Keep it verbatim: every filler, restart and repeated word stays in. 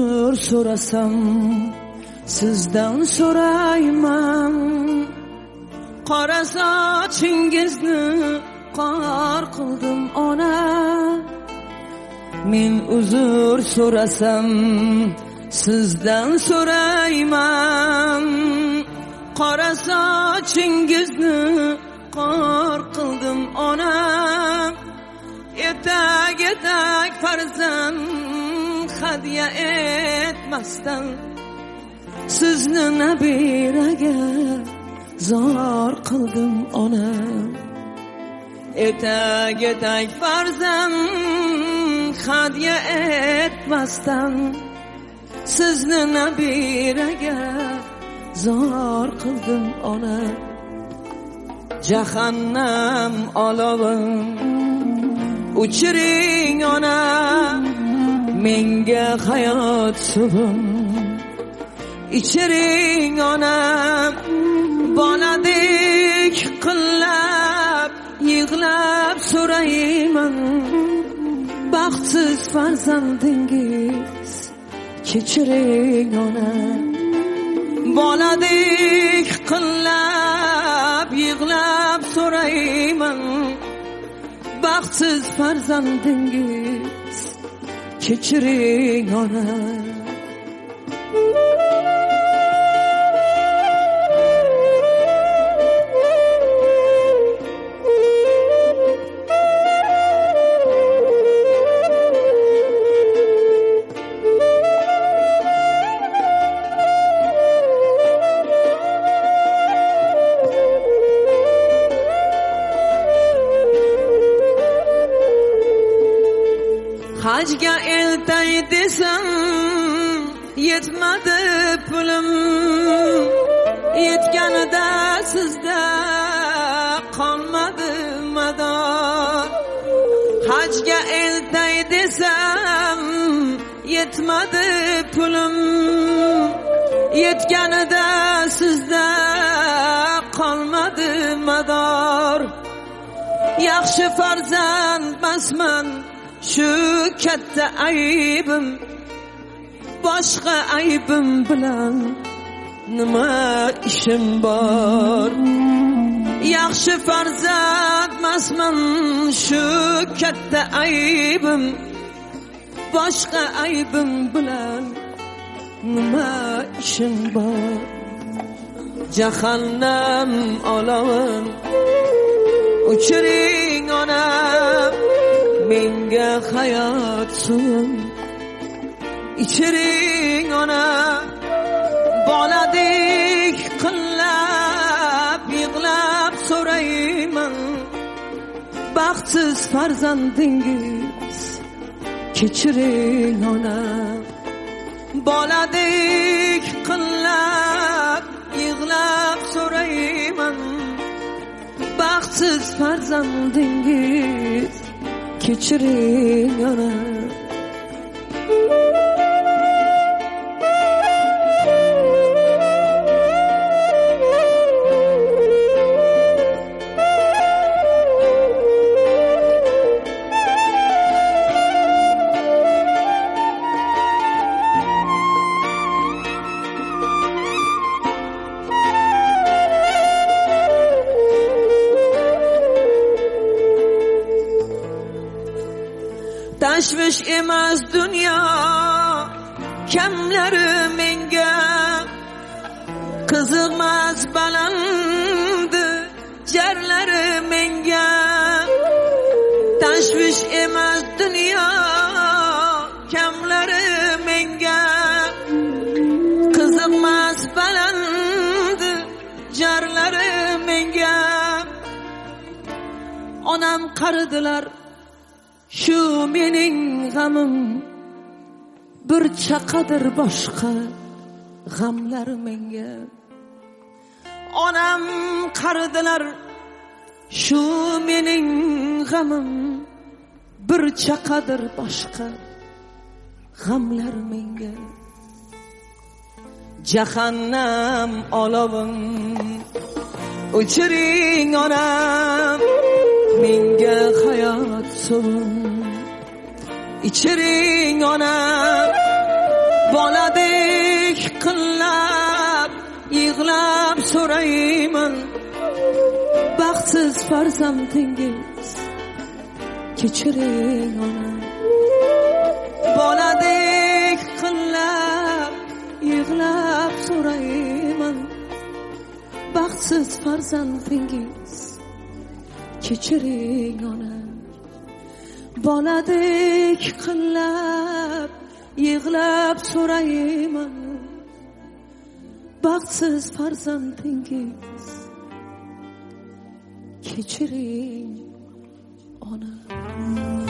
uzr so'rasam sizdan so'rayman. Qora sochingizni qor qildim ona. Men uzr so'rasam sizdan so'rayman. Qora sochingizni qor qildim ona. Etak etak farzand hadya etmasdan sizni nabiraga zor qildim ona. Etak etak farzand hadya etmasdan sizni nabiraga zor qildim ona. Jahannam olovin uchiring ona. Menga hayot suvim ichiring ona. Boladek qillab yig'lab so'rayman. Baxtsiz farzandingiz kechiring ona. Boladek qillab yig'lab so'rayman. Baxtsiz farzandingiz kechiring ona. Hajga eltay desam yetmadi pulim. Yetganida sizda qolmadi mador. Hajga eltay desam yetmadi pulim. Yetganida sizda qolmadi mador. Yaxshi farzand basman shu katta aybim. Boshqa aybim bilan nima ishim bor. Yaxshi farzand masman shu katta aybim. Boshqa aybim bilan nima ishim bor. Jahannam olovin uchiring ona. Menga hayot suvim ichiring ona. Boladek qillab yig'lab so'rayman. Baxtsiz farzandingiz kechiring ona. Boladek qillab yig'lab so'rayman. Baxtsiz farzandingiz kechiring ona. Tashvish emas dunyo kamlari menga. Qiziqmas balandi jarlari menga. Tashvish emas dunyo kamlari menga. Qiziqmas balandi jarlari menga. Onam qaridilar shu mening g'amim. Bir chaqadir boshqa g'amlar menga. Onam qaridilar shu mening g'amim. Bir chaqadir boshqa g'amlar menga. Jahannam olovin o'chiring onam. Menga hayot suvim ichiring onam. boladek qillab yig'lab so'rayman, baxtsiz farzandingiz kechiring ona. Boladek qillab yig'lab so'rayman, baxtsiz farzandingiz kechiring ona. Boladek qillab yig'lab so'rayman, baxtsiz farzandingiz kechiring ona.